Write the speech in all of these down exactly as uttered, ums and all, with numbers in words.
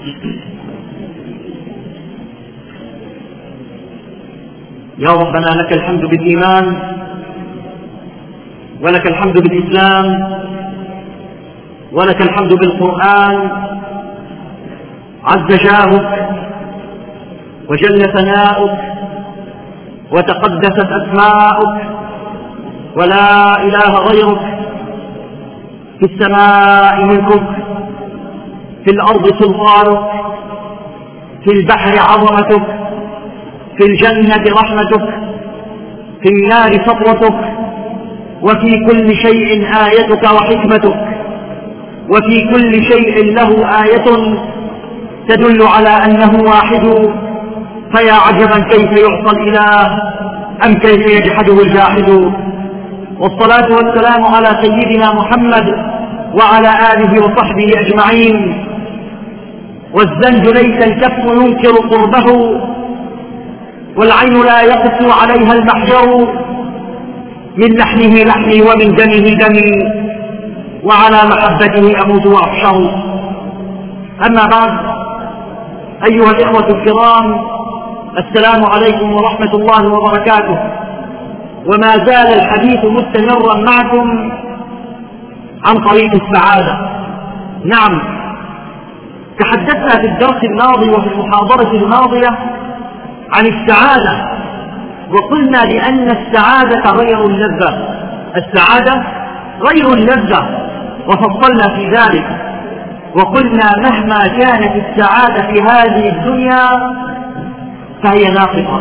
يا ربنا لك الحمد بالإيمان، ولك الحمد بالإسلام، ولك الحمد بالقرآن. عز جاهك وجل ثناؤك وتقدست أسماؤك، ولا إله غيرك. في السماء ملكك، في الأرض سلطانك، في البحر عظمتك، في الجنة رحمتك، في النار سطوتك، وفي كل شيء آيتك وحكمتك، وفي كل شيء له آية تدل على أنه واحد. فيا عجبا كيف يعصى الإله أم كيف يجحده الجاحد. والصلاة والسلام على سيدنا محمد وعلى آله وصحبه أجمعين. والزنج ليس الكف ينكر قربه، والعين لا يقسو عليها المحجر. من لحمه لحمي ومن دمه دمي، وعلى محبته أموت وأحشر. أما بعد، أيها الإخوة الكرام، السلام عليكم ورحمة الله وبركاته. وما زال الحديث مستمرا معكم عن طريق السعادة. نعم، تحدثنا في الدرس الماضي وفي المحاضرة الماضية عن السعادة، وقلنا بأن السعادة غير اللذة. السعادة غير اللذة، وفصلنا في ذلك وقلنا مهما كانت السعادة في هذه الدنيا فهي ناقصة،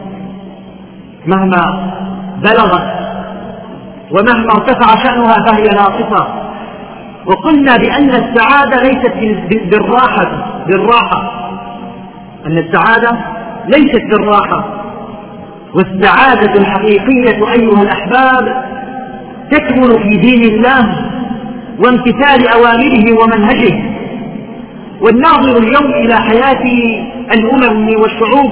مهما بلغت ومهما ارتفع شأنها فهي ناقصة. وقلنا بأن السعادة ليست بالراحة بالراحة أن السعادة ليست بالراحة. والسعادة الحقيقية أيها الأحباب تكمن في دين الله وامتثال أوامره ومنهجه. والناظر اليوم إلى حياة الأمم والشعوب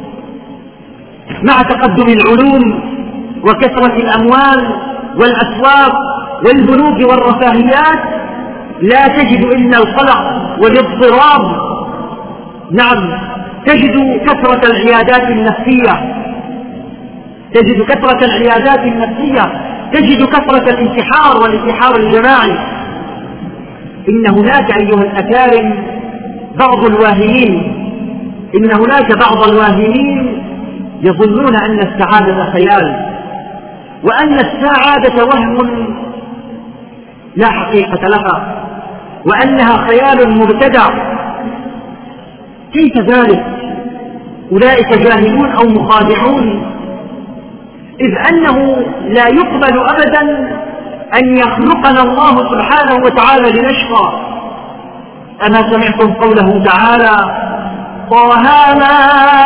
مع تقدم العلوم وكثرة الأموال والأسواق والبنوك والرفاهيات لا تجد إلا القلق والاضطراب. نعم، تجد كثرة العيادات النفسية تجد كثرة العيادات النفسية تجد كثرة الانتحار والانتحار الجماعي. إن هناك أيها الأكارم بعض الواهمين إن هناك بعض الواهمين يظنون أن السعادة خيال، وأن السعادة وهم لا حقيقة لها، وأنها خيال مبتدع. كيف ذلك؟ أولئك جاهلون أو مخادعون، إذ أنه لا يقبل أبدا أن يخلقنا الله سبحانه وتعالى لنشقى. أما سمعتم قوله تعالى: طه ما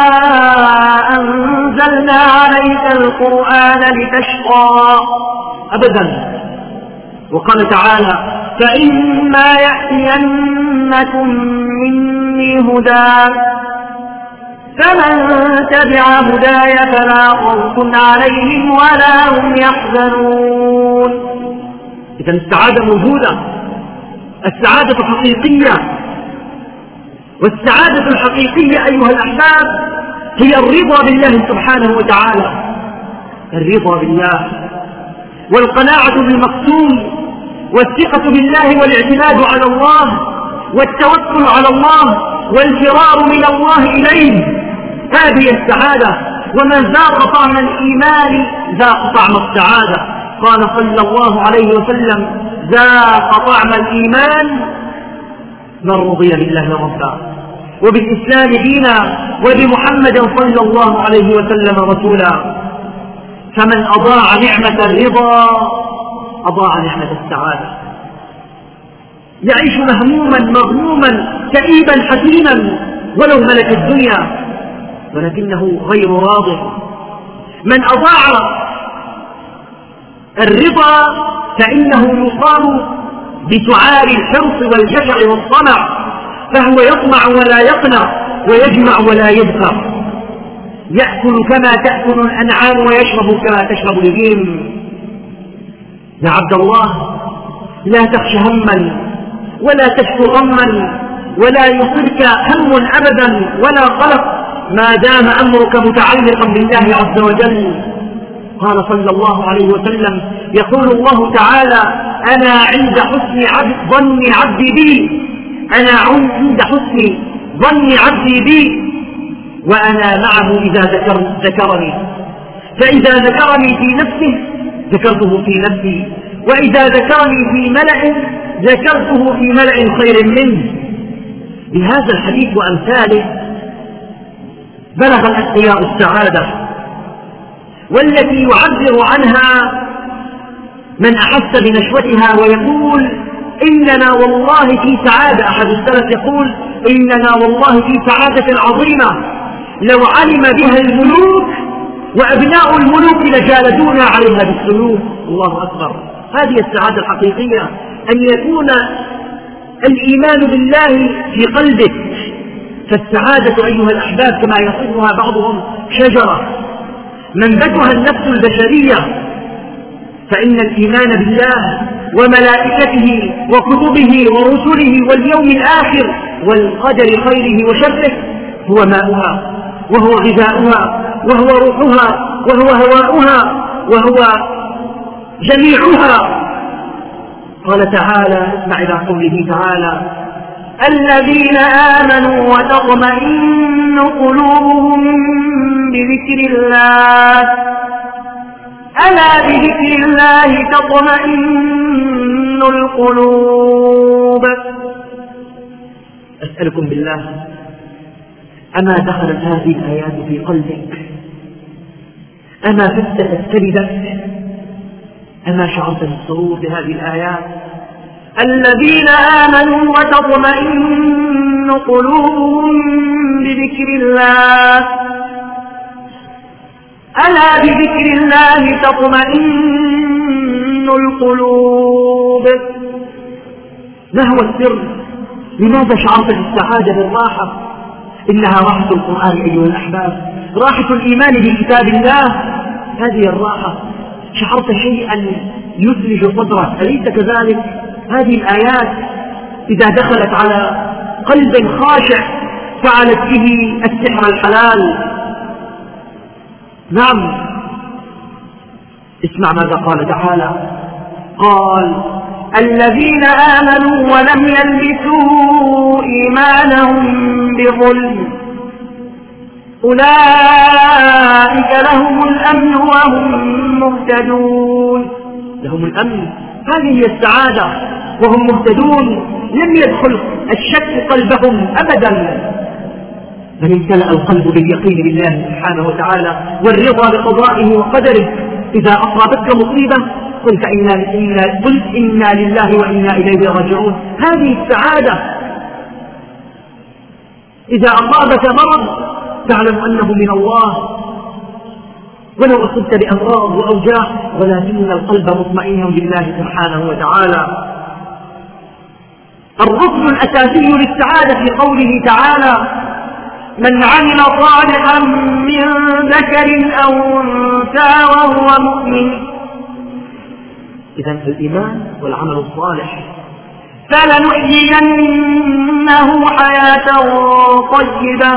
أنزلنا عليك القرآن لتشقى؟ أبدا. وقال تعالى: فإما يأتينكم مني هدى فمن تبع هداي فلا خوف عليهم ولا هم يحزنون. إذن السعادة موجودة، السعادة حقيقية. والسعادة الحقيقية أيها الأحباب هي الرضا بالله سبحانه وتعالى، الرضا بالله والقناعة بالمقسوم والثقة بالله والاعتماد على الله والتوكل على الله والفرار من الله إليه. هذه السعادة. ومن ذاق طعم الإيمان ذاق طعم السعادة. قال صلى الله عليه وسلم: ذاق طعم الإيمان من رضي بالله ربا وبالإسلام دينا وبمحمد صلى الله عليه وسلم رسولا. فمن أضاع نعمة الرضا أضاع نعمة السعادة. يعيش مهموما مغموما كئيبا حزينا ولو ملك الدنيا، ولكنه غير راض. من أضاع الرضا فإنه يصاب بسعار الحرص والجشع والطمع، فهو يطمع ولا يقنع ويجمع ولا يذكر، يأكل كما تأكل الأنعام ويشرب كما تشرب الإبل. يا عبد الله، لا تخش هما ولا تشكو غما ولا يصبك هم أبدا ولا قلق ما دام أمرك متعلقا بالله عز وجل. قال صلى الله عليه وسلم: يقول الله تعالى: أنا عند حسن عبد ظن عبدي بي، أنا عند حسن ظن عبدي بي وأنا معه إذا ذكر ذكرني، فإذا ذكرني في نفسه ذكرته في نفسي، وإذا ذكرني في ملأ ذكرته في ملأ خير منه. بهذا الحديث وأمثاله بلغ الأتقياء السعادة، والتي يعبر عنها من أحس بنشوتها ويقول: إننا والله في سعادة. أحد السلف يقول: إننا والله في سعادة عظيمة لو علم بها الملوك وأبناء الملوك لجالدونا عليها بالسلوك. الله أكبر. هذه السعادة الحقيقية، أن يكون الإيمان بالله في قلبك. فالسعادة أيها الأحباب كما يصفها بعضهم شجرة منبتها النفس البشرية، فإن الإيمان بالله وملائكته وكتبه ورسله واليوم الآخر والقدر خيره وشره هو ماؤها وهو غذاؤها وهو روحها وهو هواؤها وهو جميعها. قال تعالى: اسمع إلى قوله تعالى: الذين آمنوا وتطمئن قلوبهم بذكر الله، ألا بذكر الله تطمئن القلوب. أسألكم بالله، أما دخلت هذه الآيات في قلبك؟ أما فتت كبدك؟ أما شعرت بالسرور بهذه الآيات؟ الذين آمنوا وتطمئن قلوبهم بذكر الله، ألا بذكر الله تطمئن القلوب. ما هو السر؟ لماذا شعرت بالسعادة بالراحة؟ إنها راحة القرآن أيها الأحباب، راحة الإيمان بكتاب الله. هذه الراحة شعرت شيئا يثلج صدرك، أليس كذلك؟ هذه الآيات إذا دخلت على قلب خاشع فعلت به السحر الحلال. نعم، اسمع ماذا قال تعالى: قال: الذين آمنوا ولم يلبسوا إيمانهم بظلم أولئك لهم الأمن وهم مهتدون. لهم الأمن، هذه هي السعادة، وهم مهتدون. لم يدخل الشك قلبهم أبدا، بل امتلأ القلب باليقين بالله سبحانه وتعالى والرضا بقضائه وقدره. إذا أصابتك مصيبة قلت إنا, إنا, قلت إنا لله وإنا إليه راجعون. هذه السعادة. إذا أصابك مرض تعلم أنه من الله، ولو أصبت بأمراض وأوجاع ولكن القلب مطمئن بالله سبحانه وتعالى. الركن الأساسي للسعادة في قوله تعالى: من عمل صالحا من ذكر أو أنثى وهو مؤمن. إذن الإيمان والعمل الصالح. فلنحيينه حياة طيبة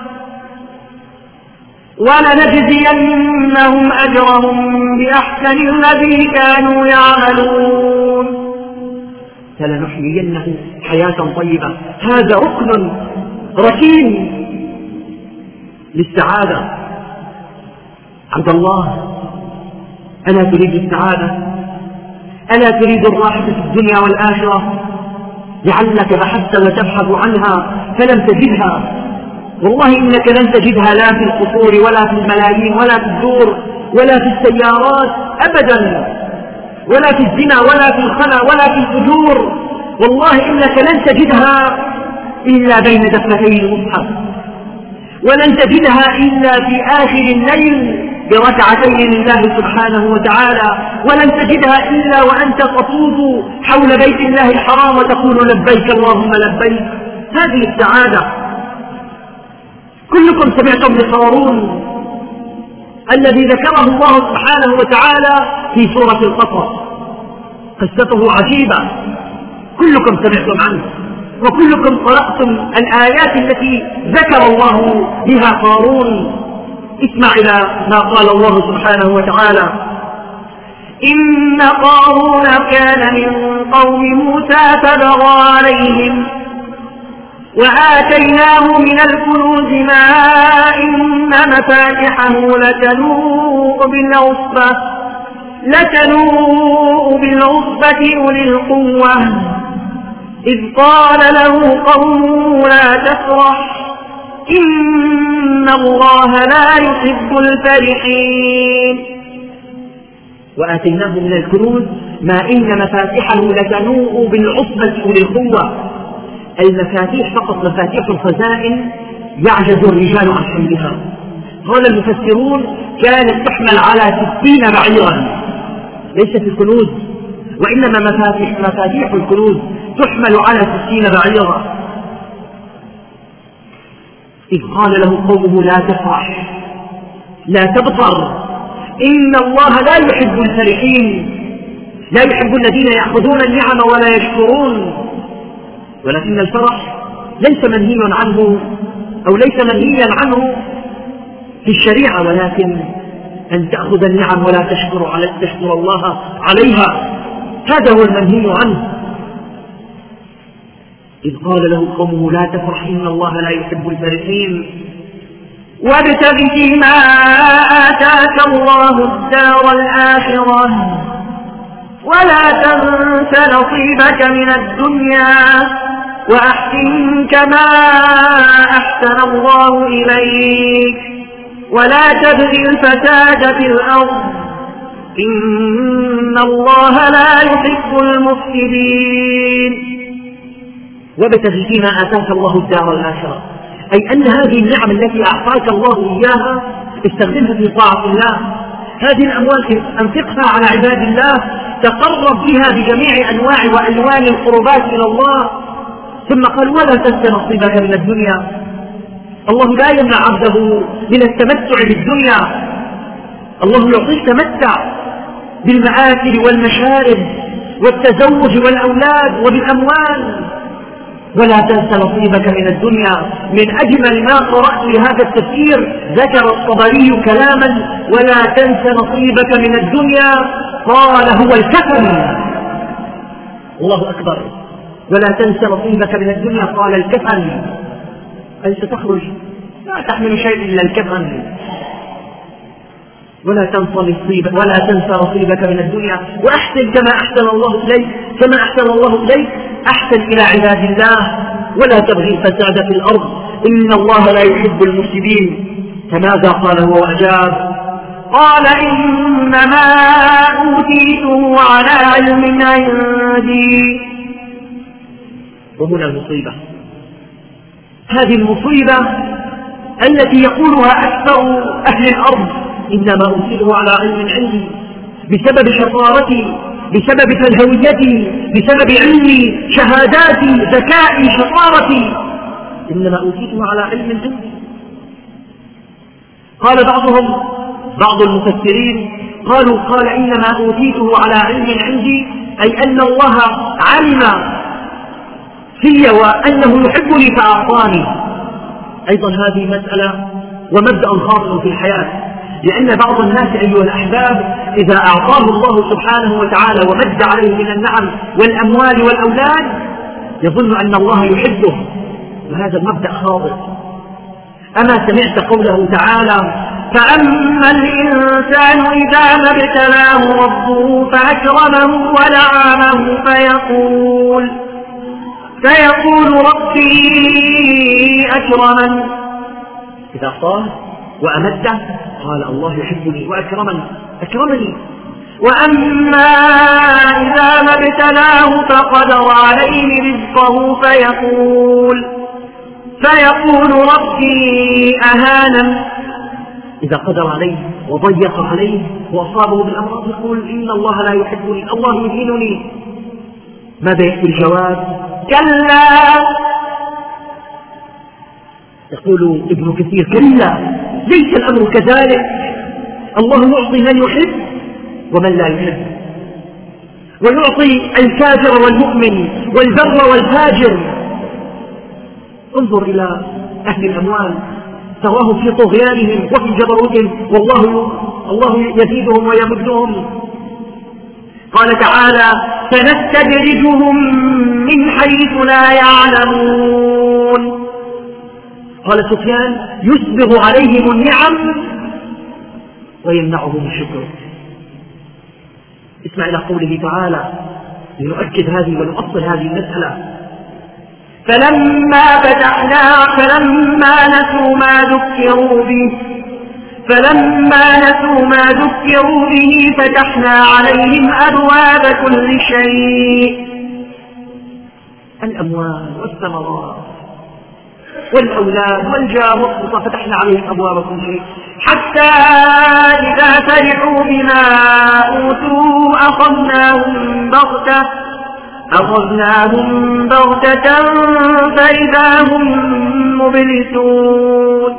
ولنجزينهم أجرهم بأحسن الذي كانوا يعملون. فلنحيينه حياة طيبة، هذا ركن ركين للسعادة. عبد الله، ألا تريد السعادة؟ ألا تريد الراحة في الدنيا والآخرة؟ لعلك بحثت وتبحث عنها فلم تجدها. والله إنك لن تجدها لا في القصور ولا في الملايين ولا في الدور ولا في السيارات أبدا، ولا في الزنا ولا في الخنا ولا في الفجور. والله إنك لن تجدها إلا بين دفتي المصحف، ولن تجدها إلا في آخر الليل بركعتين لله سبحانه وتعالى، ولن تجدها إلا وأنت تطوف حول بيت الله الحرام وتقول لبيك اللهم لبيك. هذه السعادة. كلكم سمعتم بقارون الذي ذكره الله سبحانه وتعالى في سورة القصص، قصته عجيبة، كلكم سمعتم عنه. وكلكم قرأتم الآيات التي ذكر الله بها قارون. اسمع إلى ما قال الله سبحانه وتعالى: إن قارون كان من قوم موسى فبغى عليهم وآتيناه من الكنوز ما إن مفاتحه لتنوء بالعصبة لتنوء بالعصبة أولي القوة إذ قال له قومه لا تفرح إن الله لا يحب الفرحين. وآتيناه من الكنوز ما إن مفاتحه لتنوء بالعصبة أولي القوة. المفاتيح فقط مفاتيح الخزائن يعجز الرجال عن حملها. قال المفسرون كانت تحمل على ستين بعيرا، ليست الكنوز، وإنما مفاتيح, مفاتيح الكنوز تحمل على ستين بعيرا. إذ قال له قومه لا تفرح لا تبطر إن الله لا يحب الفرحين، لا يحب الذين يأخذون النعم ولا يشكرون. ولكن الفرح ليس منهي عنه أو ليس منهيا عنه في الشريعة، ولكن أن تأخذ النعم ولا تشكر, على تشكر الله عليها، هذا هو المنهي عنه. إذ قال له قومه لا تفرح إن الله لا يحب الفرحين وابتغ فيما آتاك الله الدار الآخرة ولا تنس نصيبك من الدنيا وأحسن كما أحسن الله إليك ولا تبغ الفساد في الأرض إن الله لا يحب المفسدين. وابتغ فيما آتاك الله الدار الآخرة، أي أن هذه النعم التي أعطاك الله إياها استخدمها في طاعة الله. هذه الأموال أنفقها على عباد الله، تقرب بها بجميع أنواع وألوان القربات إلى الله. ثم قال ولا تنس نصيبك من الدنيا. الله لا يمنع عبده من التمتع بالدنيا، الله يعطيك تمتع بالمآكل والمشارب والتزوج والأولاد وبالأموال. ولا تنس نصيبك من الدنيا. من أجمل ما قرأت لهذا التفسير ذكر الطبري كلاما: ولا تنس نصيبك من الدنيا، قال هو الكفن. الله أكبر. ولا تنس نصيبك من الدنيا قال الكفن، أي ستخرج لا تحمل شيء إلا الكفن. ولا تنس نصيبك ولا تنس نصيبك من الدنيا وأحسن كما أحسن الله إليك كما أحسن الله إليك أحسن إلى عباد الله ولا تبغي الفساد في الأرض إن الله لا يحب المفسدين. فماذا قال هو وأجاب؟ قال إنما أوتيته على علم عندي. وهنا المصيبة، هذه المصيبة التي يقولها أكثر أهل الأرض: إنما أوتيته على علم عندي، بسبب شطارتي، بسبب فلهويتي، بسبب علمي، شهاداتي، ذكائي، شطارتي، إنما أوتيته على علم عندي. قال بعضهم، بعض المفسرين قالوا قال إنما أوتيته على علم عندي، أي أن الله علم في وأنه يحبني فأعطاني. أيضا هذه مسألة ومبدأ خاطئ في الحياة، لأن بعض الناس أيها الأحباب إذا أعطاه الله سبحانه وتعالى ومد عليه من النعم والأموال والأولاد يظن أن الله يحبه، وهذا المبدأ خاطئ. أما سمعت قوله تعالى: فأما الإنسان إذا ما ابتلاه ربه فأكرمه ونعمه فيقول فيقول ربي أكرمن. إذا أعطاه وأمده قال الله يحبني وأكرمني أكرمني. وأما إذا ما ابتلاه فقدر عليه رزقه فيقول فيقول ربي أهانن. إذا قدر عليه وضيق عليه وأصابه بالأمراض يقول إن الله لا يحبني، الله يهينني. ماذا يأتي الجواب؟ كلا. يقول ابن كثير: كلا، ليس الأمر كذلك، الله يعطي من يحب ومن لا يحب، ويعطي الكافر والمؤمن والبر والفاجر، انظر إلى أهل الأموال تراهم في طغيانهم وفي جبروتهم، والله الله يزيدهم ويمدهم. قال تعالى: سنستدرجهم من حيث لا يعلمون. قال سفيان: يسبغ عليهم النعم ويمنعهم الشكر. اسمع إلى قوله تعالى لنؤكد هذه ونؤصل هذه المسألة: فلما فتحنا فلما نسوا ما ذكروا به فلما نسوا ما ذكروا به فتحنا عليهم أبواب كل شيء. الأموال والثمرات والأولاد والجار والسلطة فتحنا عليهم أبواب كل شيء، حتى إذا فرحوا بما أوتوا أخذناهم بغتة أخذناهم بغتة فإذا هم مبلسون.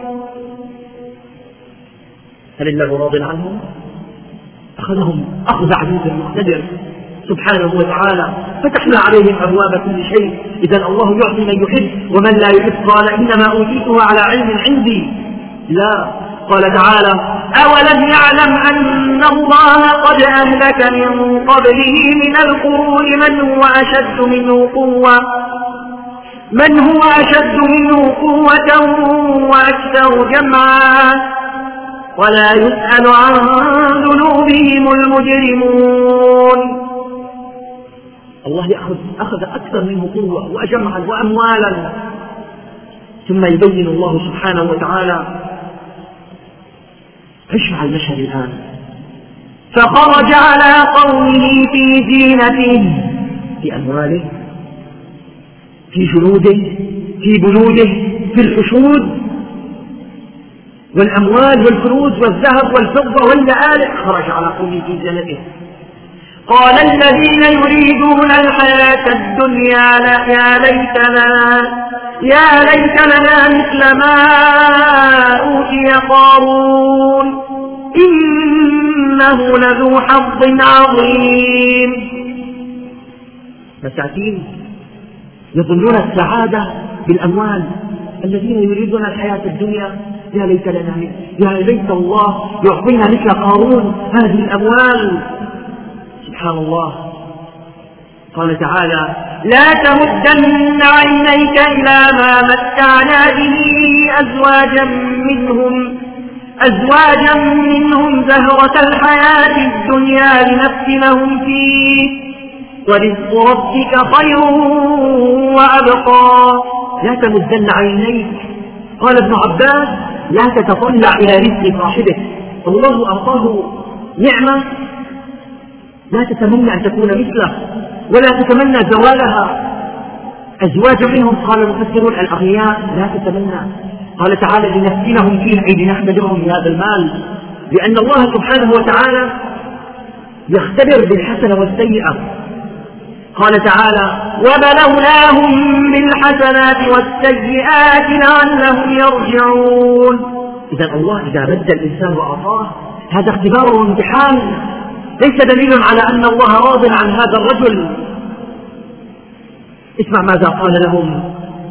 هل الله راض عنهم؟ أخذهم أخذ عزيز مقتدر سبحانه وتعالى، فتحنا عليهم أبواب كل شيء. إذا الله يعطي من يحب، ومن لا يحب قال إنما أوتيته على علم عندي. لا، قال تعالى: أولم يعلم أن الله قد أهلك من قبله من القرون من هو أشد منه قوة من هو أشد منه قوة وأكثر جمعا ولا يسأل عن ذنوبهم المجرمون. الله يأخذ أخذ أكثر منه قوة وجمعا وأموالا، ثم يبين الله سبحانه وتعالى. عش مع المشهد الآن: فخرج على قومه في زينته، في أمواله، في جنوده، في بنوده، في الحشود والأموال والكنوز والذهب والفضة واللآلئ. خرج على قومه في زينته. قال الذين يريدون الحياة الدنيا يا ليتنا يا ليت لنا مثل ما أوتي قارون إنه لذو حظ عظيم. مساكين يظنون السعادة بالأموال، الذين يريدون الحياة الدنيا يا ليت لنا يا ليت الله يعطينا مثل قارون هذه الأموال. سبحان الله. قال تعالى: لا تمدن عينيك إلى ما متعنا به أزواجا منهم أزواجا منهم زهرة الحياة الدنيا لنفتنهم فيه ورزق ربك خير وأبقى. لا تمدن عينيك، قال ابن عباس: لا تتطلع إلى رزق صاحبك. الله أعطاه نعمة لا تتمنى أن تكون مثله ولا تتمنى زوالها. أزواج منهم قال المفسرون الأغنياء لا تتمنى. قال تعالى: لنفتنهم فيه، أي لنحمدهم بهذا المال، لأن الله سبحانه وتعالى يختبر بالحسنة والسيئة. قال تعالى: وبلوناهم بالحسنات والسيئات لعلهم يرجعون. إذا الله إذا مد الإنسان وأعطاه هذا اختبار وامتحان، ليس دليل على أن الله راض عن هذا الرجل. اسمع ماذا قال لهم: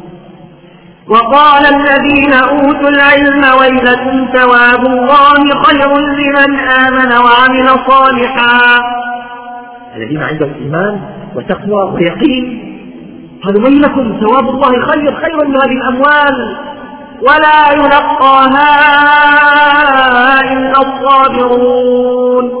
وقال الذين أوتوا العلم ويلكم ثواب الله خير لمن آمن وعمل صالحا. الذين عندهم إيمان وتقوى ويقين قالوا: ويلكم ثواب الله خير خير من هذه الأموال ولا يلقاها إلا الصابرون.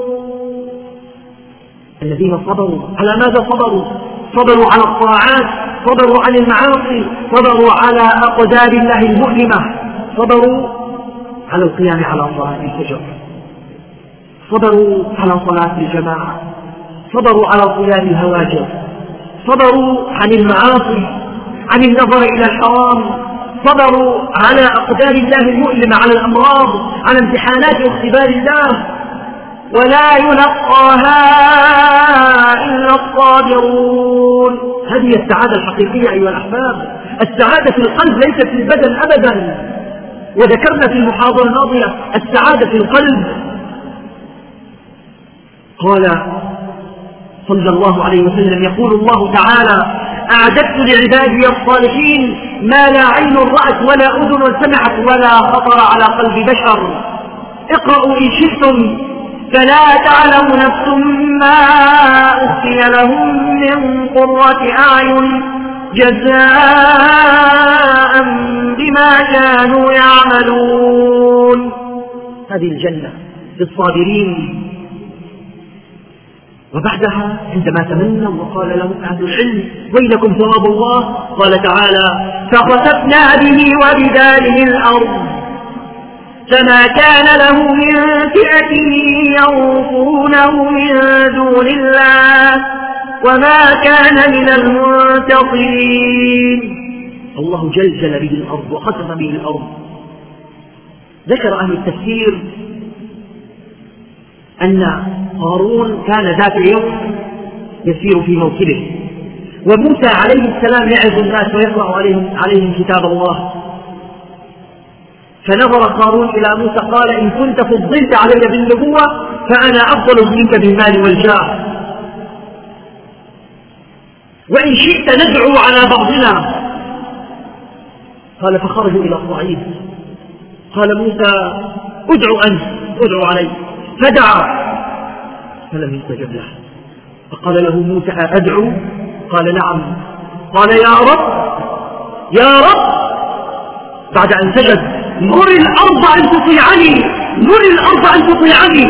الذين صبروا على ماذا صبروا؟ صبروا على الطاعات، صبروا عن المعاصي، صبروا على أقدار الله المؤلمة، صبروا على القيام على صلاة الفجر، صبروا على صلاة الجماعة، صبروا على صيام الهواجر، صبروا عن المعاصي، عن النظر إلى الحرام، صبروا على أقدار الله المؤلمة، على الأمراض، على امتحانات واختبار الله. ولا يلقاها إلا الصابرون. هذه السعادة الحقيقية أيها الأحباب. السعادة في القلب ليست في البدن أبدا. وذكرنا في المحاضرة الماضية السعادة في القلب. قال صلى الله عليه وسلم: يقول الله تعالى: أعددت لعبادي الصالحين ما لا عين رأت ولا أذن سمعت ولا خطر على قلب بشر. اقرأوا إن شئتم فلا تعلم نفس ما أخفي لهم من قرة أعين جزاء بما كانوا يعملون. هذه الجنة للصابرين. وبعدها عندما تمنوا وقال لهم أهل العلم ويلكم ثواب الله، قال تعالى فخسفنا به وبداره الأرض فما كان له من فئة ينصرونه من دون الله وما كان من المنتصرين. الله جلجل به الأرض وخسف به الأرض. ذكر أهل التفسير أن قارون كان ذات يوم يسير في موكبه، وموسى عليه السلام يعظ الناس ويقرأ عليهم, عليهم كتاب الله، فنظر قارون إلى موسى قال إن كنت فضلت علي بالنبوة فأنا أفضل منك بالمال والجاه، وإن شئت ندعو على بعضنا. قال فخرجوا إلى الصعيد. قال موسى ادعو أنت ادعو علي، فدعا فلم يستجب له. فقال له موسى أدعو؟ قال نعم. قال يا رب يا رب بعد أن سجد مر الأرض أن تطيعني، مر الأرض أن تطيعني.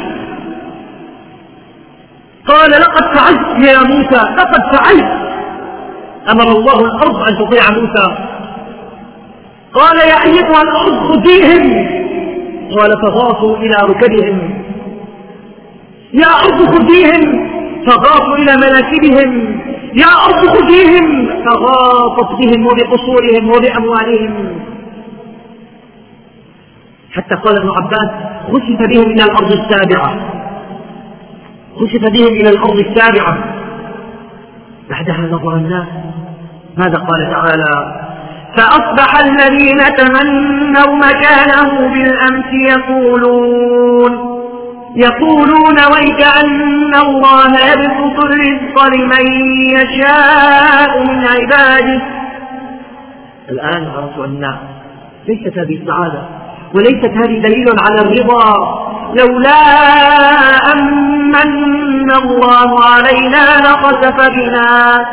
قال لقد فعلت يا موسى لقد فعلت. أمر الله الأرض أن تطيع موسى. قال يا أيتها الأرض خذيهم. قال فغاصوا إلى ركبهم. يا أرض خذيهم فغاصوا إلى مناكبهم. يا أرض خذيهم فغاصت بهم وبقصورهم وبأموالهم، حتى قال ابن عباس خسف بهم إلى الأرض السابعة، خسف بهم إلى الأرض السابعة. بعدها نظر الناس ماذا قال تعالى فأصبح الذين تمنوا مكانه بالأمس يقولون يقولون ويك أن الله يبسط الرزق لمن يشاء من عباده. الآن عرفوا أن ليست هذه السعادة وليست هذه دليل على الرضا. لولا أمن الله علينا لخسف بنا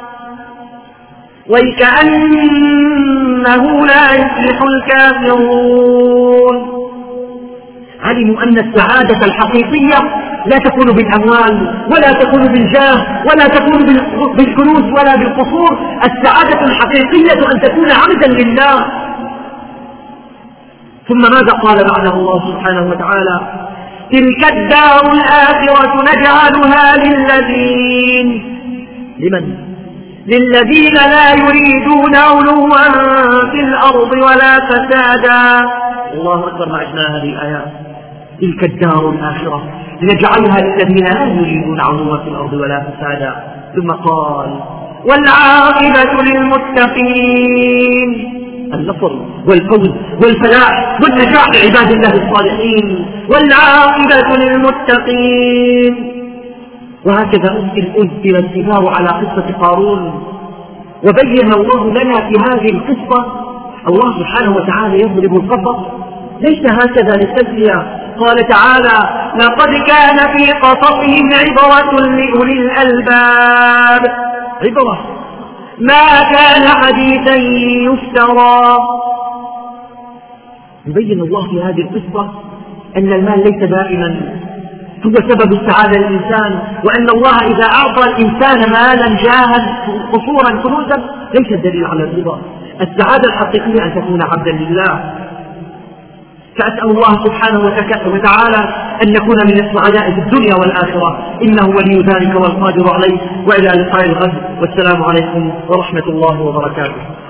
ويكأنه لا يفلح الكافرون. علموا أن السعادة الحقيقية لا تكون بالأموال ولا تكون بالجاه ولا تكون بالكنوز ولا بالقصور. السعادة الحقيقية أن تكون عبدا لله. ثم ماذا قال بعده الله سبحانه وتعالى تلك الدار الآخرة نجعلها للذين لمن للذين لا يريدون علوا في الأرض ولا فسادا. الله أكبر ما عشنا هذه الآيات. تلك الدار الآخرة نجعلها للذين لا يريدون علوا في الأرض ولا فسادا. ثم قال والعاقبة للمتقين. النصر والفوز والفلاح والنجاح لعباد الله الصالحين. والعاقبة للمتقين. وهكذا أنزل الثمار على قصة قارون، وبين الله لنا في هذه القصة الله سبحانه وتعالى يضرب القصص ليس هكذا للتسلية. قال تعالى لقد كان في قصصهم عبرة لأولي الألباب. عبرة ما كان حديثا يفترى. يبين الله في هذه القصة أن المال ليس دائما هو سبب السعادة للإنسان، وأن الله إذا أعطى الإنسان مالا جاها قصورا كنوزا ليس الدليل على الرضا. السعادة الحقيقية أن تكون عبدا لله. فأسأل الله سبحانه وتعالى أن نكون من السعداء في الدنيا والآخرة، إنه ولي ذلك والقادر عليه. وإلى لقاء الغد، والسلام عليكم ورحمة الله وبركاته.